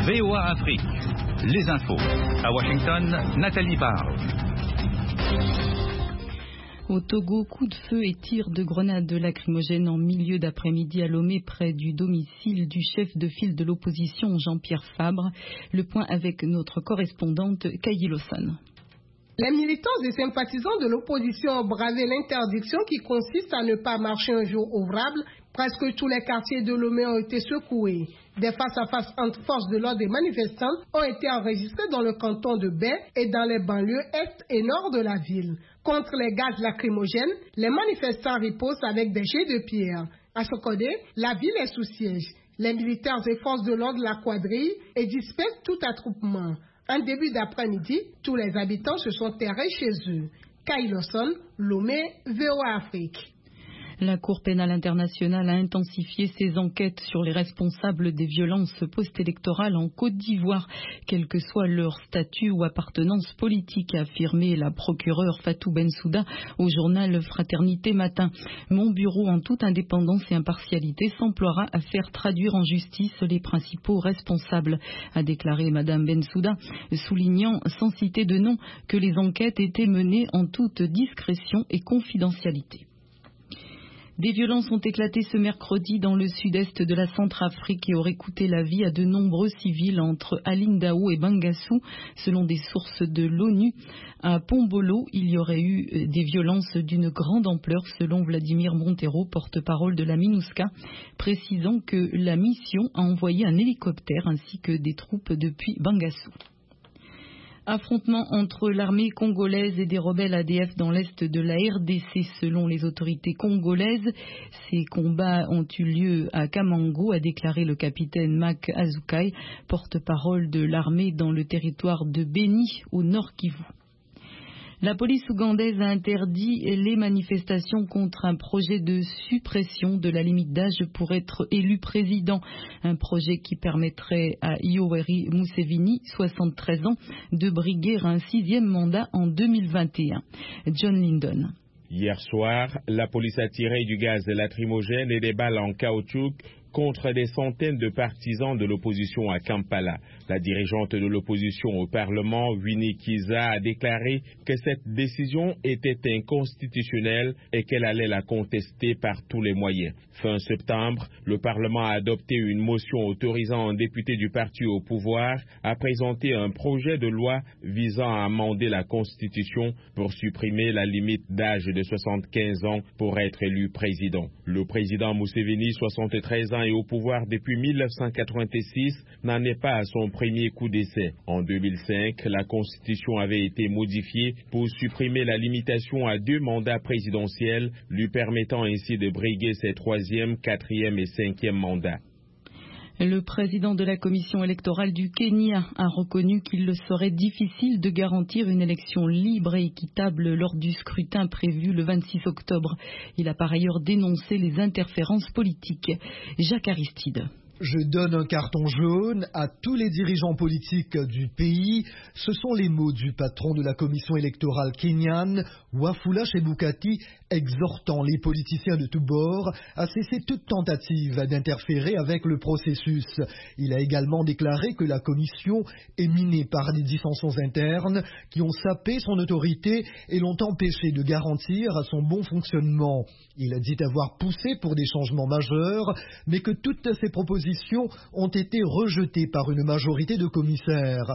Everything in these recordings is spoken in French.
VOA Afrique, les infos. À Washington, Nathalie Barre. Au Togo, coup de feu et tir de grenades lacrymogènes en milieu d'après-midi à Lomé, près du domicile du chef de file de l'opposition Jean-Pierre Fabre. Le point avec notre correspondante Kayi Lawson. Les militants et sympathisants de l'opposition ont bravé l'interdiction qui consiste à ne pas marcher un jour ouvrable. Presque tous les quartiers de Lomé ont été secoués. Des face-à-face entre forces de l'ordre et manifestants ont été enregistrés dans le canton de Baie et dans les banlieues est et nord de la ville. Contre les gaz lacrymogènes, les manifestants ripostent avec des jets de pierre. À Sokodé, la ville est sous siège. Les militaires et forces de l'ordre la quadrillent et dispersent tout attroupement. En début d'après-midi, tous les habitants se sont terrés chez eux. Kayi Lawson, Lomé, VOA Afrique. La Cour pénale internationale a intensifié ses enquêtes sur les responsables des violences post-électorales en Côte d'Ivoire, quel que soit leur statut ou appartenance politique, a affirmé la procureure Fatou Bensouda au journal Fraternité Matin. Mon bureau, en toute indépendance et impartialité, s'emploiera à faire traduire en justice les principaux responsables, a déclaré Madame Bensouda, soulignant, sans citer de nom, que les enquêtes étaient menées en toute discrétion et confidentialité. Des violences ont éclaté ce mercredi dans le sud-est de la Centrafrique et auraient coûté la vie à de nombreux civils entre Alindao et Bangassou. Selon des sources de l'ONU, à Pombolo, il y aurait eu des violences d'une grande ampleur, selon Vladimir Montero, porte-parole de la MINUSCA, précisant que la mission a envoyé un hélicoptère ainsi que des troupes depuis Bangassou. Affrontement entre l'armée congolaise et des rebelles ADF dans l'est de la RDC selon les autorités congolaises. Ces combats ont eu lieu à Kamango, a déclaré le capitaine Mak Azukai, porte-parole de l'armée dans le territoire de Beni, au nord Kivu. La police ougandaise a interdit les manifestations contre un projet de suppression de la limite d'âge pour être élu président. Un projet qui permettrait à Yoweri Museveni, 73 ans, de briguer un 6e mandat en 2021. John Lyndon. Hier soir, la police a tiré du gaz lacrymogène et des balles en caoutchouc contre des centaines de partisans de l'opposition à Kampala. La dirigeante de l'opposition au Parlement, Winnie Kiza, a déclaré que cette décision était inconstitutionnelle et qu'elle allait la contester par tous les moyens. Fin septembre, le Parlement a adopté une motion autorisant un député du parti au pouvoir à présenter un projet de loi visant à amender la Constitution pour supprimer la limite d'âge de 75 ans pour être élu président. Le président Museveni, 73 ans, et au pouvoir depuis 1986, n'en est pas à son premier coup d'essai. En 2005, la Constitution avait été modifiée pour supprimer la limitation à 2 mandats présidentiels, lui permettant ainsi de briguer ses 3e, 4e et 5e mandats. Le président de la commission électorale du Kenya a reconnu qu'il serait difficile de garantir une élection libre et équitable lors du scrutin prévu le 26 octobre. Il a par ailleurs dénoncé les interférences politiques. Jacques Aristide. Je donne un carton jaune à tous les dirigeants politiques du pays. Ce sont les mots du patron de la commission électorale kenyane, Wafula Chebukati, exhortant les politiciens de tous bords à cesser toute tentative d'interférer avec le processus. Il a également déclaré que la commission est minée par des dissensions internes qui ont sapé son autorité et l'ont empêché de garantir son bon fonctionnement. Il a dit avoir poussé pour des changements majeurs, mais que toutes ces propositions ont été rejetées par une majorité de commissaires.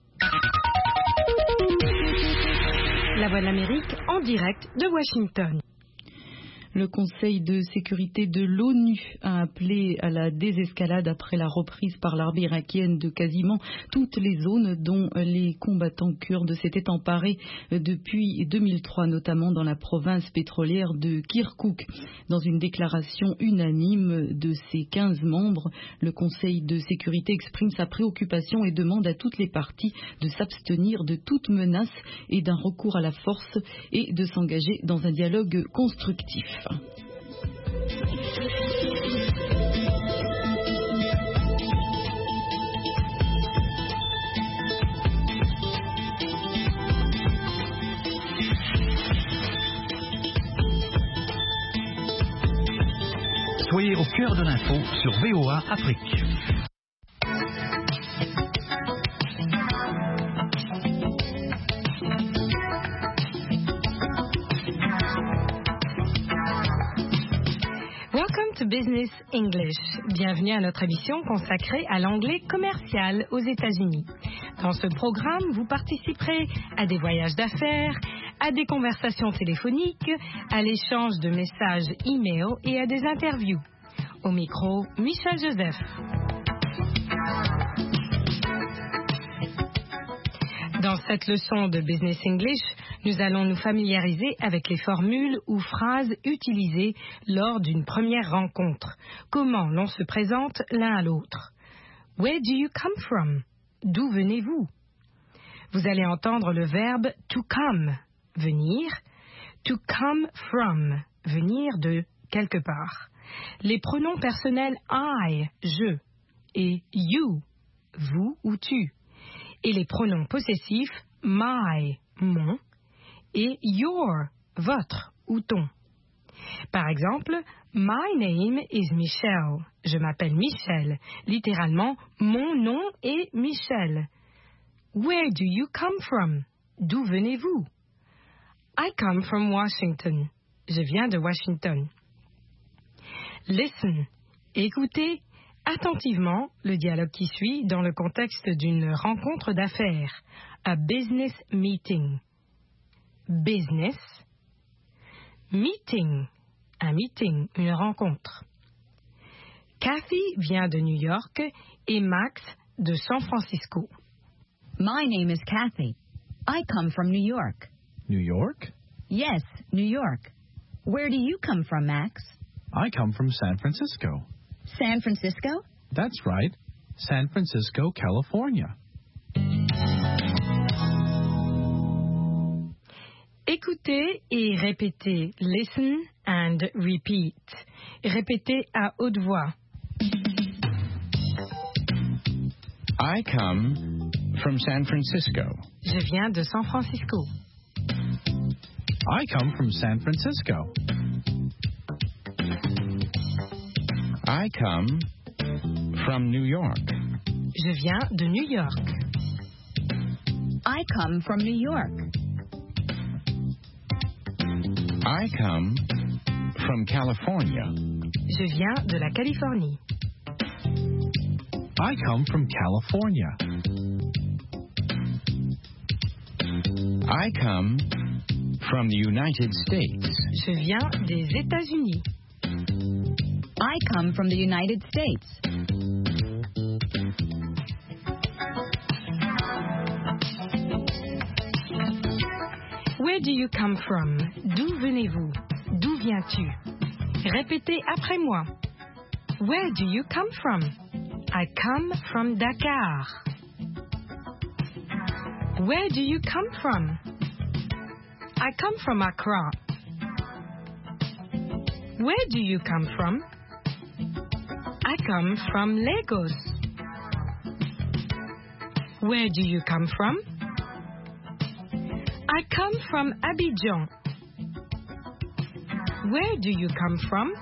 La Voix de l'Amérique en direct de Washington. Le Conseil de sécurité de l'ONU a appelé à la désescalade après la reprise par l'armée irakienne de quasiment toutes les zones dont les combattants kurdes s'étaient emparés depuis 2003, notamment dans la province pétrolière de Kirkouk. Dans une déclaration unanime de ses 15 membres, le Conseil de sécurité exprime sa préoccupation et demande à toutes les parties de s'abstenir de toute menace et d'un recours à la force et de s'engager dans un dialogue constructif. Soyez au cœur de l'info sur VOA Afrique. Business English. Bienvenue à notre émission consacrée à l'anglais commercial aux États-Unis. Dans ce programme, vous participerez à des voyages d'affaires, à des conversations téléphoniques, à l'échange de messages e-mail et à des interviews. Au micro, Michel Joseph. Dans cette leçon de Business English, nous allons nous familiariser avec les formules ou phrases utilisées lors d'une première rencontre. Comment l'on se présente l'un à l'autre. Where do you come from? D'où venez-vous? Vous allez entendre le verbe to come, venir, to come from, venir de quelque part. Les pronoms personnels I, je, et you, vous ou tu. Et les pronoms possessifs my, mon, et your, votre ou ton. Par exemple, my name is Michelle. Je m'appelle Michel. Littéralement, mon nom est Michel. Where do you come from? D'où venez-vous? I come from Washington. Je viens de Washington. Listen. Écoutez attentivement le dialogue qui suit dans le contexte d'une rencontre d'affaires. A business meeting. Business. Meeting. Un meeting, une rencontre. Kathy vient de New York et Max de San Francisco. My name is Kathy. I come from New York. New York? Yes, New York. Where do you come from, Max? I come from San Francisco. San Francisco? That's right. San Francisco, California. Écoutez et répétez. Listen and repeat. Répétez à haute voix. I come from San Francisco. Je viens de San Francisco. I come from San Francisco. I come from New York. Je viens de New York. I come from New York. I come from California. Je viens de la Californie. I come from California. I come from the United States. Je viens des États-Unis. I come from the United States. Where do you come from? D'où venez-vous? D'où viens-tu? Répétez après moi. Where do you come from? I come from Dakar. Where do you come from? I come from Accra. Where do you come from? I come from Lagos. Where do you come from? I come from Abidjan. Where do you come from?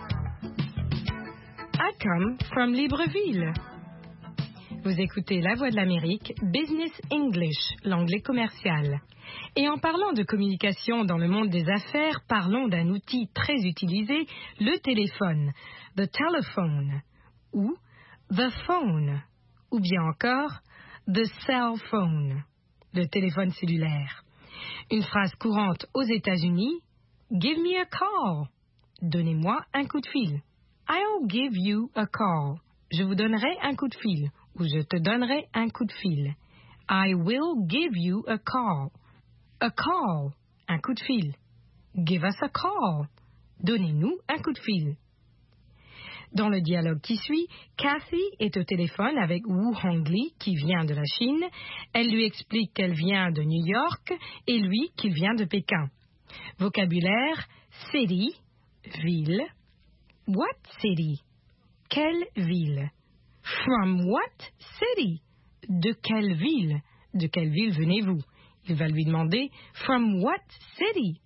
I come from Libreville. Vous écoutez La Voix de l'Amérique, Business English, l'anglais commercial. Et en parlant de communication dans le monde des affaires, parlons d'un outil très utilisé, le téléphone, the telephone, ou the phone, ou bien encore the cell phone, le téléphone cellulaire. Une phrase courante aux États-Unis, give me a call, donnez-moi un coup de fil. I'll give you a call, je vous donnerai un coup de fil, ou je te donnerai un coup de fil. I will give you a call. A call, un coup de fil. Give us a call, donnez-nous un coup de fil. Dans le dialogue qui suit, Kathy est au téléphone avec Wu Hongli, qui vient de la Chine. Elle lui explique qu'elle vient de New York et lui qu'il vient de Pékin. Vocabulaire, city, ville. What city? Quelle ville? From what city? De quelle ville? De quelle ville venez-vous? Il va lui demander, from what city?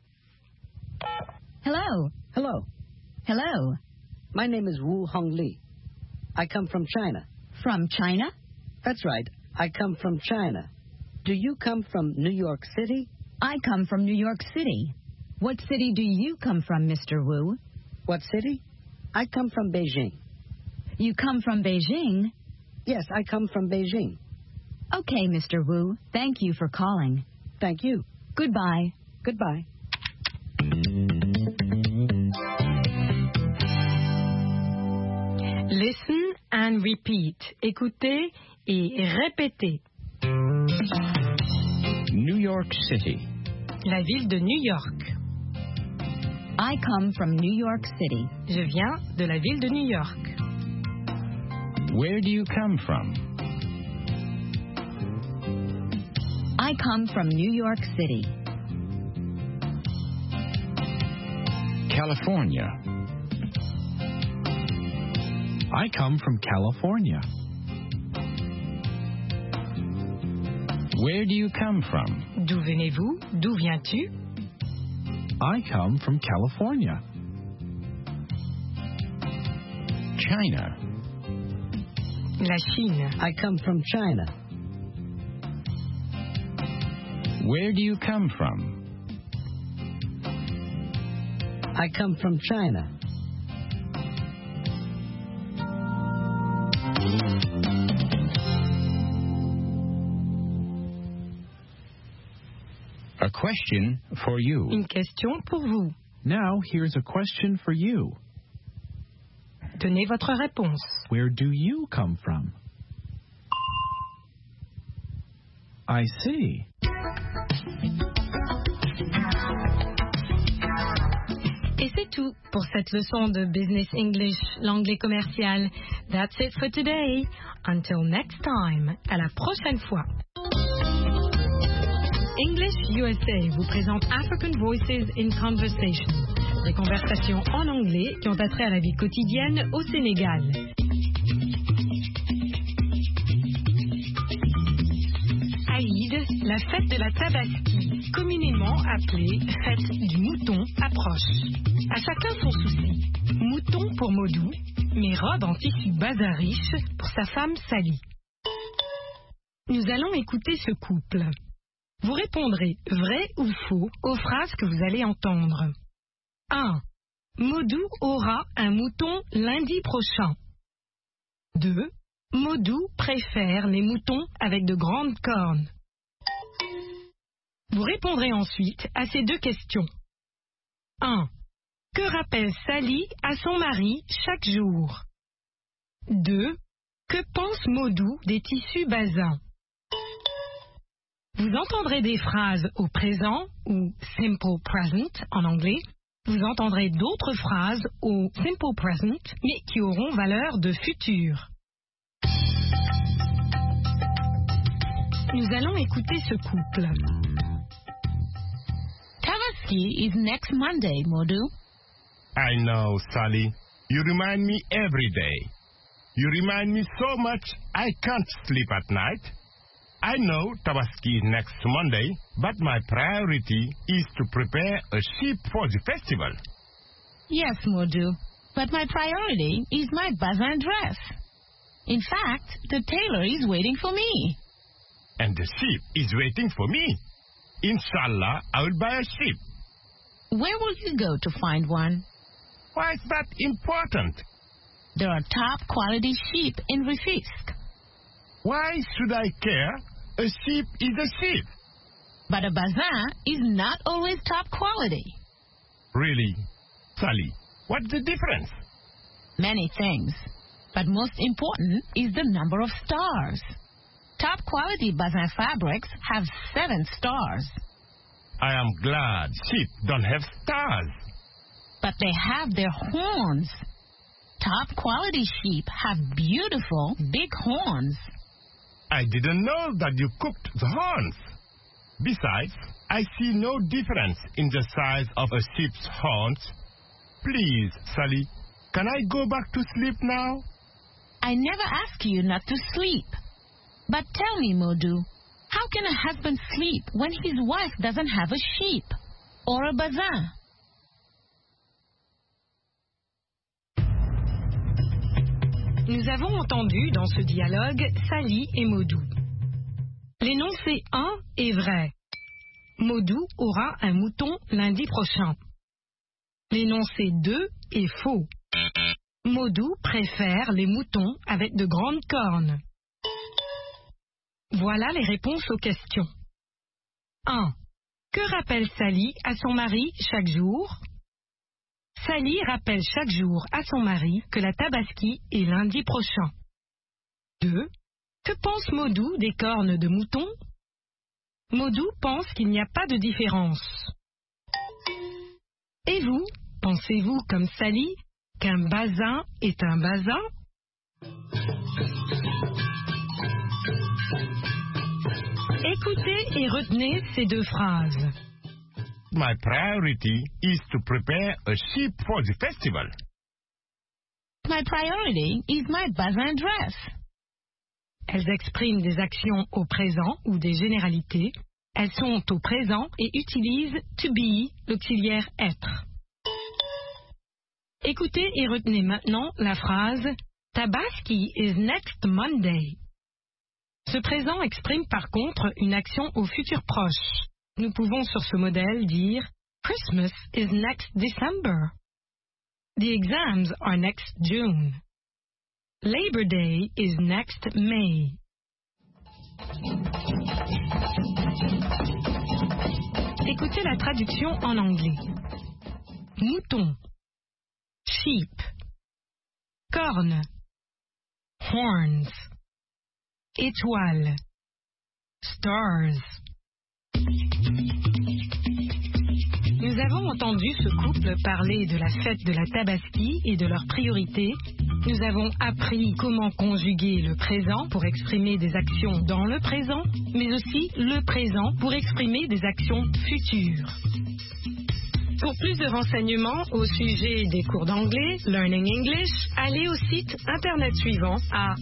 Hello. Hello. Hello. My name is Wu Hongli. I come from China. From China? That's right. I come from China. Do you come from New York City? I come from New York City. What city do you come from, Mr. Wu? What city? I come from Beijing. You come from Beijing? Yes, I come from Beijing. Okay, Mr. Wu. Thank you for calling. Thank you. Goodbye. Goodbye. Listen and repeat. Écoutez et répétez. New York City. La ville de New York. I come from New York City. Je viens de la ville de New York. Where do you come from? I come from New York City. California. I come from California. Where do you come from? D'où venez-vous? D'où viens-tu? I come from California. China. La Chine. I come from China. Where do you come from? I come from China. A question for you. Une question pour vous. Now, here's a question for you. Donnez votre réponse. Where do you come from? I see. Et c'est tout pour cette leçon de Business English, l'anglais commercial. That's it for today. Until next time. À la prochaine fois. English USA vous présente African Voices in Conversation. Des conversations en anglais qui ont attrait à la vie quotidienne au Sénégal. Aïd, la fête de la Tabaski, communément appelée fête du mouton, approche. À chacun son souci. Mouton pour Modou, mais robe en tissu bazin riche pour sa femme Sally. Nous allons écouter ce couple. Vous répondrez vrai ou faux aux phrases que vous allez entendre. 1. Modou aura un mouton lundi prochain. 2. Modou préfère les moutons avec de grandes cornes. Vous répondrez ensuite à ces deux questions. 1. Que rappelle Sally à son mari chaque jour? 2. Que pense Modou des tissus bazins? Vous entendrez des phrases au présent ou simple present en anglais. Vous entendrez d'autres phrases au simple present mais qui auront valeur de futur. Nous allons écouter ce couple. Tabaski is next Monday, Modou. I know, Sally. You remind me every day. You remind me so much I can't sleep at night. I know Tabaski is next Monday, but my priority is to prepare a sheep for the festival. Yes, Modou, but my priority is my bazin dress. In fact, the tailor is waiting for me. And the sheep is waiting for me. Inshallah, I will buy a sheep. Where will you go to find one? Why is that important? There are top quality sheep in Rufisque. Why should I care? A sheep is a sheep. But a bazin is not always top quality. Really? Sally, what's the difference? Many things. But most important is the number of stars. Top quality bazin fabrics have 7 stars. I am glad sheep don't have stars. But they have their horns. Top quality sheep have beautiful big horns. I didn't know that you cooked the horns. Besides, I see no difference in the size of a sheep's horns. Please, Sally, can I go back to sleep now? I never ask you not to sleep. But tell me, Modou, how can a husband sleep when his wife doesn't have a sheep or a bazin? Nous avons entendu dans ce dialogue Sally et Modou. L'énoncé 1 est vrai. Modou aura un mouton lundi prochain. L'énoncé 2 est faux. Modou préfère les moutons avec de grandes cornes. Voilà les réponses aux questions. 1. Que rappelle Sally à son mari chaque jour? Sally rappelle chaque jour à son mari que la Tabaski est lundi prochain. 2. Que pense Modou des cornes de mouton? Modou pense qu'il n'y a pas de différence. Et vous, pensez-vous comme Sally qu'un bazin est un bazin? Écoutez et retenez ces deux phrases. My priority is to prepare a sheep for the festival. My priority is my bazin dress. Elles expriment des actions au présent ou des généralités. Elles sont au présent et utilisent to be, l'auxiliaire être. Écoutez et retenez maintenant la phrase Tabaski is next Monday. Ce présent exprime par contre une action au futur proche. Nous pouvons sur ce modèle dire Christmas is next December. The exams are next June. Labor Day is next May. Écoutez la traduction en anglais. Mouton. Sheep. Corne. Horns. Étoile. Stars. Nous avons entendu ce couple parler de la fête de la Tabaski et de leurs priorités. Nous avons appris comment conjuguer le présent pour exprimer des actions dans le présent, mais aussi le présent pour exprimer des actions futures. Pour plus de renseignements au sujet des cours d'anglais, Learning English, allez au site internet suivant à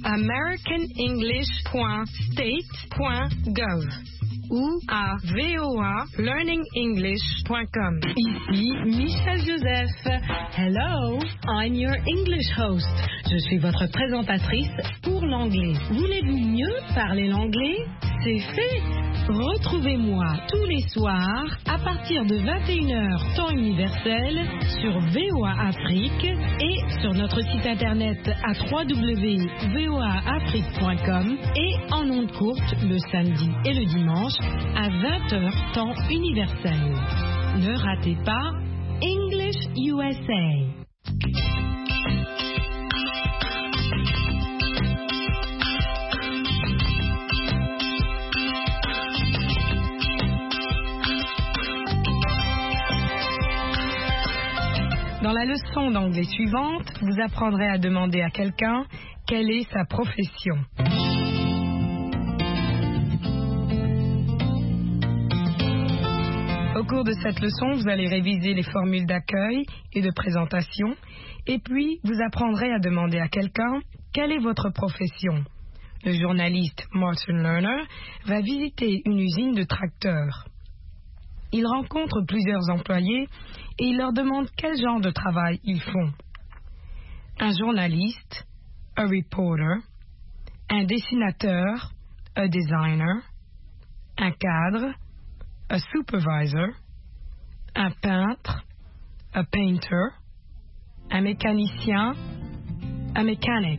americanenglish.state.gov ou à voalearningenglish.com. Ici Michel Joseph. Hello, I'm your English host. Je suis votre présentatrice pour l'anglais. Voulez-vous mieux parler l'anglais? C'est fait. Retrouvez-moi tous les soirs à partir de 21h temps universel sur VOA Afrique et sur notre site internet à www.voaafrique.com et en ondes courtes le samedi et le dimanche à 20h temps universel. Ne ratez pas English USA. Dans la leçon d'anglais suivante, vous apprendrez à demander à quelqu'un quelle est sa profession. Au cours de cette leçon, vous allez réviser les formules d'accueil et de présentation, et puis vous apprendrez à demander à quelqu'un quelle est votre profession. Le journaliste Martin Lerner va visiter une usine de tracteurs. Il rencontre plusieurs employés et il leur demande quel genre de travail ils font. Un journaliste, a reporter, un dessinateur, a designer, un cadre, a supervisor, un peintre, a painter, un mécanicien, a mechanic.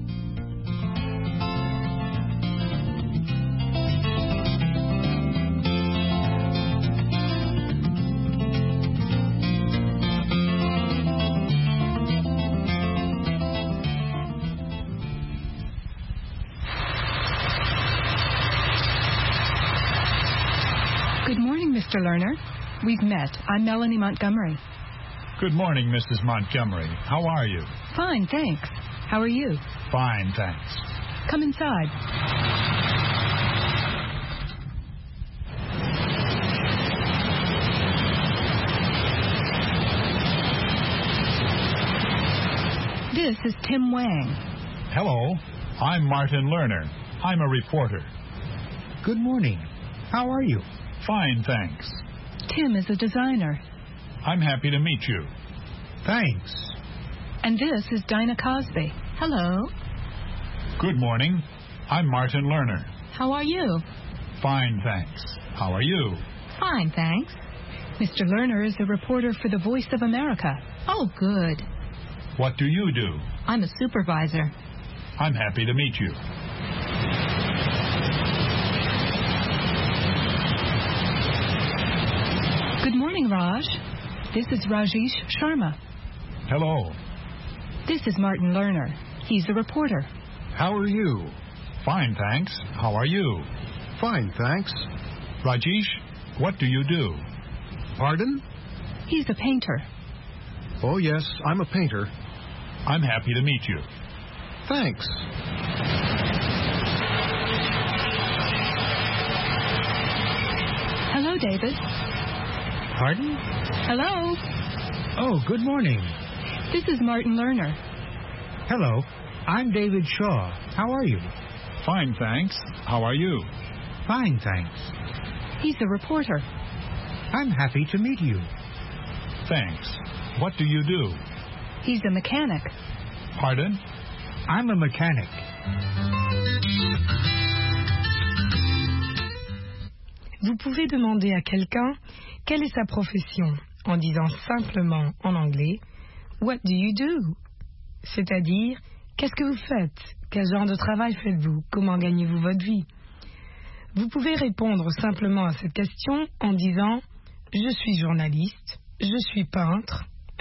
Mr. Lerner, we've met. I'm Melanie Montgomery. Good morning, Mrs. Montgomery. How are you? Fine, thanks. How are you? Fine, thanks. Come inside. This is Tim Wang. Hello, I'm Martin Lerner. I'm a reporter. Good morning. How are you? Fine, thanks. Tim is a designer. I'm happy to meet you. Thanks. And this is Dinah Cosby. Hello. Good morning. I'm Martin Lerner. How are you? Fine, thanks. How are you? Fine, thanks. Mr. Lerner is a reporter for the Voice of America. Oh, good. What do you do? I'm a supervisor. I'm happy to meet you. Good morning, Raj. This is Rajesh Sharma. Hello. This is Martin Lerner. He's a reporter. How are you? Fine, thanks. How are you? Fine, thanks. Rajesh, what do you do? Pardon? He's a painter. Oh, yes, I'm a painter. I'm happy to meet you. Thanks. Hello, David. Pardon? Hello. Oh, good morning. This is Martin Lerner. Hello, I'm David Shaw. How are you? Fine, thanks. How are you? Fine, thanks. He's a reporter. I'm happy to meet you. Thanks. What do you do? He's a mechanic. Pardon? I'm a mechanic. Vous pouvez demander à quelqu'un quelle est sa profession en disant simplement en anglais « What do you do ?» C'est-à-dire « Qu'est-ce que vous faites ? Quel genre de travail faites-vous ? Comment gagnez-vous votre vie ?» Vous pouvez répondre simplement à cette question en disant « Je suis journaliste, je suis peintre, etc. »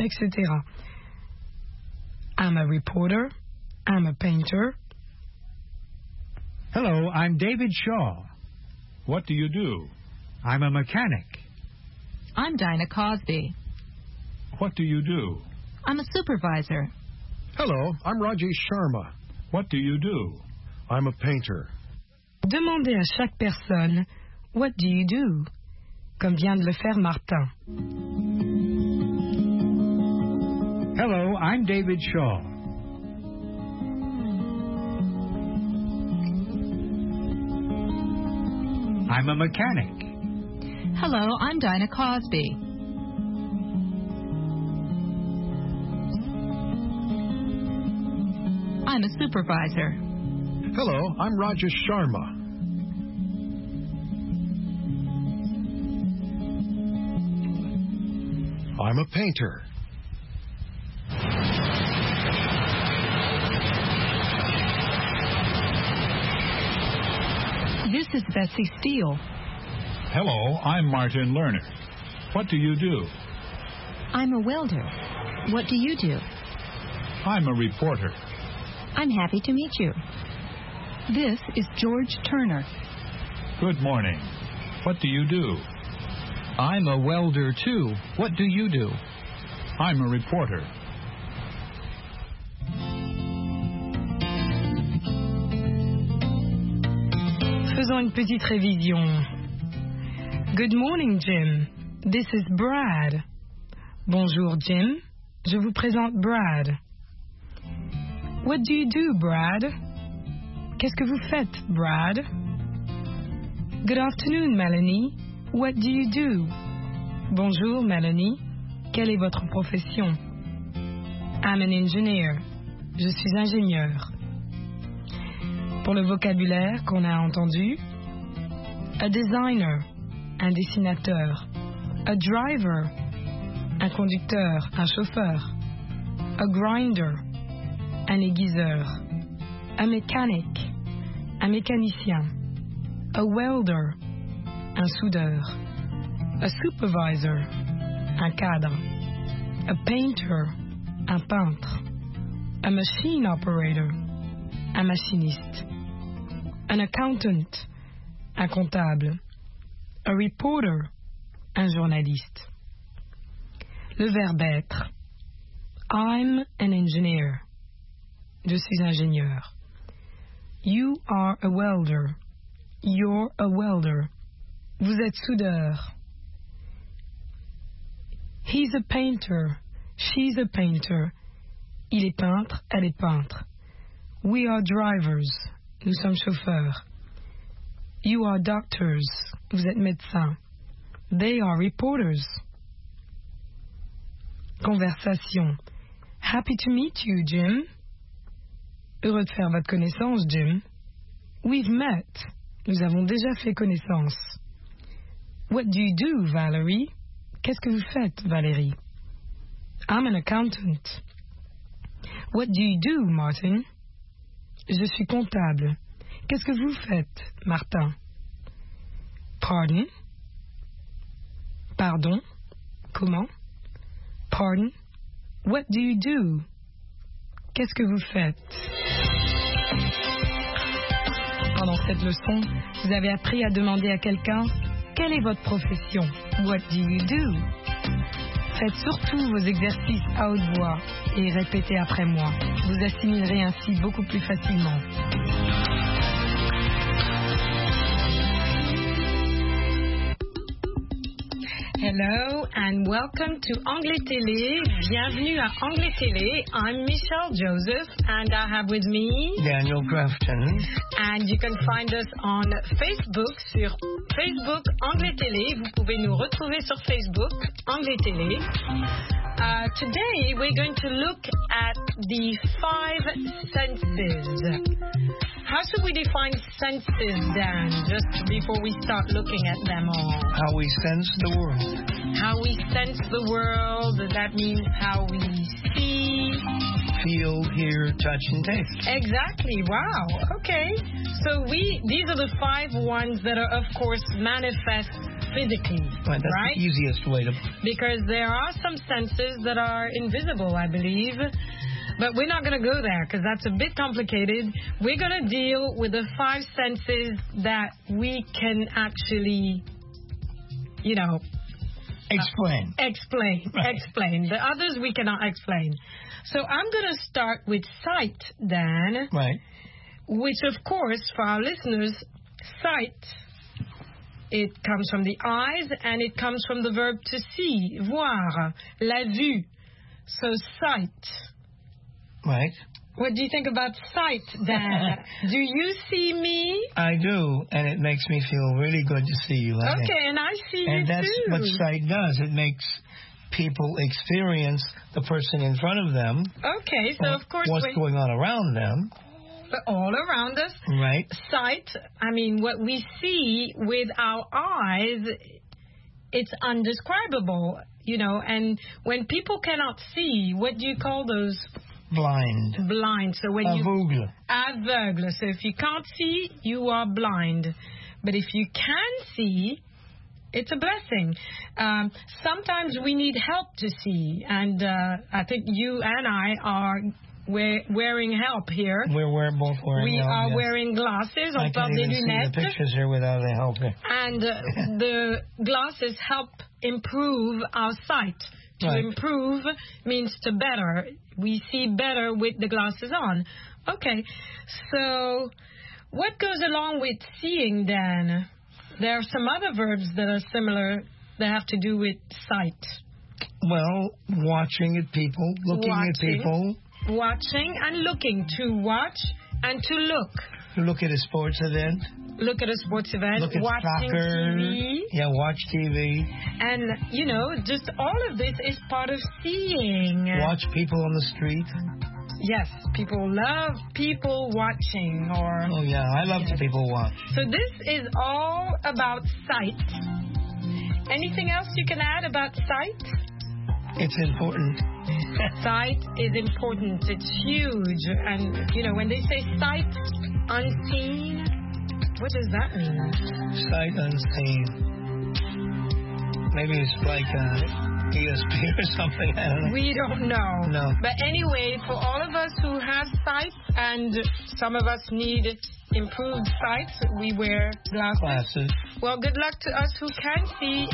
I'm a reporter, I'm a painter. Hello, I'm David Shaw. What do you do? I'm a mechanic. I'm Dinah Cosby. What do you do? I'm a supervisor. Hello, I'm Rajesh Sharma. What do you do? I'm a painter. Demandez à chaque personne « What do you do ?» comme vient de le faire Martin. Hello, I'm David Shaw. I'm a mechanic. Hello, I'm Dinah Cosby. I'm a supervisor. Hello, I'm Rajesh Sharma. I'm a painter. This is Betsy Steele. Hello, I'm Martin Lerner. What do you do? I'm a welder. What do you do? I'm a reporter. I'm happy to meet you. This is George Turner. Good morning. What do you do? I'm a welder, too. What do you do? I'm a reporter. Faisons une petite révision. Good morning, Jim. This is Brad. Bonjour, Jim. Je vous présente Brad. What do you do, Brad? Qu'est-ce que vous faites, Brad? Good afternoon, Melanie. What do you do? Bonjour, Melanie. Quelle est votre profession? I'm an engineer. Je suis ingénieur. Pour le vocabulaire qu'on a entendu, a designer, un dessinateur, a driver, un conducteur, un chauffeur, a grinder, un aiguiseur, a mechanic, un mécanicien, a welder, un soudeur, a supervisor, un cadre, a painter, un peintre, a machine operator, un machiniste, an accountant, un comptable, a reporter, un journaliste. Le verbe être. I'm an engineer. Je suis ingénieur. You are a welder. You're a welder. Vous êtes soudeur. He's a painter. She's a painter. Il est peintre, elle est peintre. We are drivers. Nous sommes chauffeurs. You are doctors. Vous êtes médecins. They are reporters. Conversation. Happy to meet you, Jim. Heureux de faire votre connaissance, Jim. We've met. Nous avons déjà fait connaissance. What do you do, Valerie? Qu'est-ce que vous faites, Valérie? I'm an accountant. What do you do, Martin? Je suis comptable. Qu'est-ce que vous faites, Martin? Pardon? Pardon? Comment? Pardon? What do you do? Qu'est-ce que vous faites? Pendant cette leçon, vous avez appris à demander à quelqu'un quelle est votre profession? What do you do? Faites surtout vos exercices à haute voix et répétez après moi. Vous assimilerez ainsi beaucoup plus facilement. Hello and welcome to Anglais Télé. Bienvenue à Anglais Télé. I'm Michelle Joseph and I have with me Daniel Grafton. And you can find us on Facebook sur Facebook Anglais Télé. Vous pouvez nous retrouver sur Facebook Anglais Télé. Today we're going to look at the 5 senses. How should we define senses, Dan, just before we start looking at them all? How we sense the world. How we sense the world, that means how we see, feel, hear, touch, and taste. Exactly, wow, okay. So these are the 5 ones that are, of course, manifest physically, right? That's the easiest way to... Because there are some senses that are invisible, I believe. But we're not going to go there because that's a bit complicated. We're going to deal with the 5 senses that we can actually, explain. Explain. The others we cannot explain. So I'm going to start with sight, Dan. Right. Which, of course, for our listeners, sight, it comes from the eyes and it comes from the verb to see, voir, la vue. So sight. Right. What do you think about sight, Dan? Do you see me? I do, and it makes me feel really good to see you. Okay, and I see you too. And that's what sight does. It makes people experience the person in front of them. Okay, so of course... What's going on around them. All around us. Right. Sight, I mean, what we see with our eyes, it's undescribable, and when people cannot see, what do you call those? Blind. So when aveugle. So if you can't see, you are blind. But if you can see, it's a blessing. Sometimes we need help to see, and I think you and I are wearing help here. We're both wearing help. We are wearing glasses. I can't even see the pictures here without the help here. And the glasses help improve our sight. To improve means to better. We see better with the glasses on. Okay, so what goes along with seeing, then? There are some other verbs that are similar that have to do with sight. Well, watching at people, looking at people. Watching and looking. To watch and to look. Look at a sports event. Look at a sports event. Look at watching soccer. TV. Yeah, watch TV. And, just all of this is part of seeing. Watch people on the street. Yes, people love people watching. Oh, yeah, I love to people watch. So this is all about sight. Anything else you can add about sight? It's important. Sight is important. It's huge. And, when they say sight unseen, what does that mean? Sight unseen. Maybe it's like ESP or something. I don't know. We don't know. No. But anyway, for all of us who have sight, and some of us need improved sight, we wear glasses. Well, good luck to us who can see,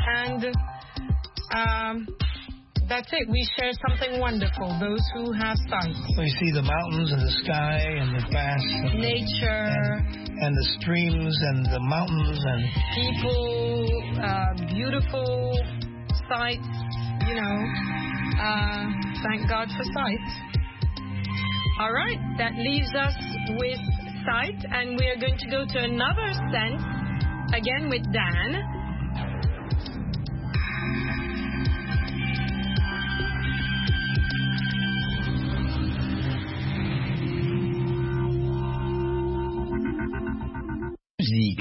and that's it. We share something wonderful, those who have sight. We see the mountains and the sky and the grass. And nature. And the streams and the mountains and... people, beautiful sights, thank God for sight. All right, that leaves us with sight, and we are going to go to another sense, again with Dan.